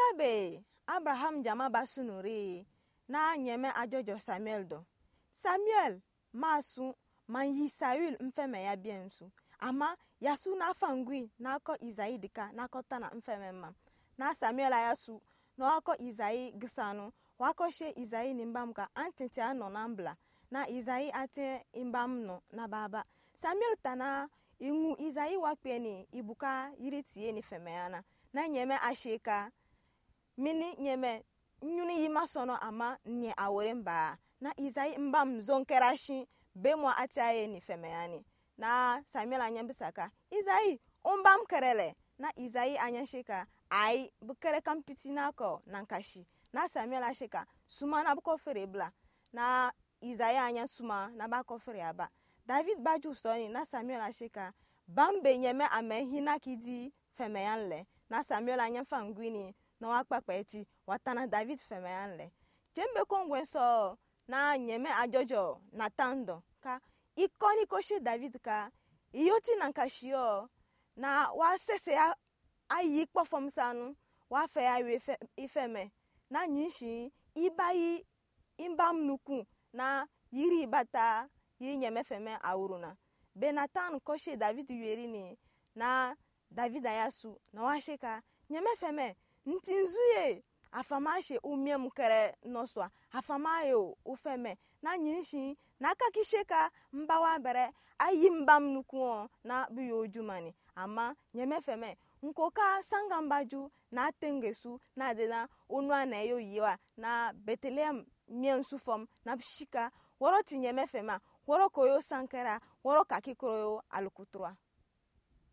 be Abraham jama basunuri na nyeme ajojo Samuel do. Samuel masu man yi Saul mfeme ya biensu. Ama yasu na fangui na ko Izai dika na ko tana mfeme mam. Na Samuel ayasu no ko Izai gisanu wako she Izai nimbamka antinte anonambla na Izai ate imbam no na baba. Samuel tana ingu Izai wakpeni ibuka yiritie ni femeana na nyeme asheka mini nyeme nyuni yima sono ama nye aworemba na Izai mbam zonkerashi bemo atiaye ni femeani na Samuel anyambisaka Izai umbam kerele na Izai anyasheka ai bukere kampiti nako nankashi na Samuel asheka suma na buko ferebla na Izai anya suma na bako fereba. David baju soni na Samuel asheka bambe nyeme amehina kidi femeyanle na Samuel anya fangwini no akpakpeti watana David femeyanle. Jembe kongwen so na nyeme ajojo na tando ka ikoni koshe David ka iyoti nankashio na wa sese ayi kpofom sanu wa fe awe ifeme na nyishi ibayi imbam nuku na yiri bata yi nyeme feme awuruna. Benatan koshe David yuerini na David ayasu na washeka nyeme feme ntinzuye afamashe umye mukere noswa afamayo ufeme na nyishi na kakisheka mbawa bere ayi mbam nuku na biyo jumani ama nyeme feme nkoka sangambaju na tengesu na dena unwa na yo yiwa na Bethlehem miensu fom na shika woro ti nyeme fema woro koyo sankara woro kakikroyo alukutrwa.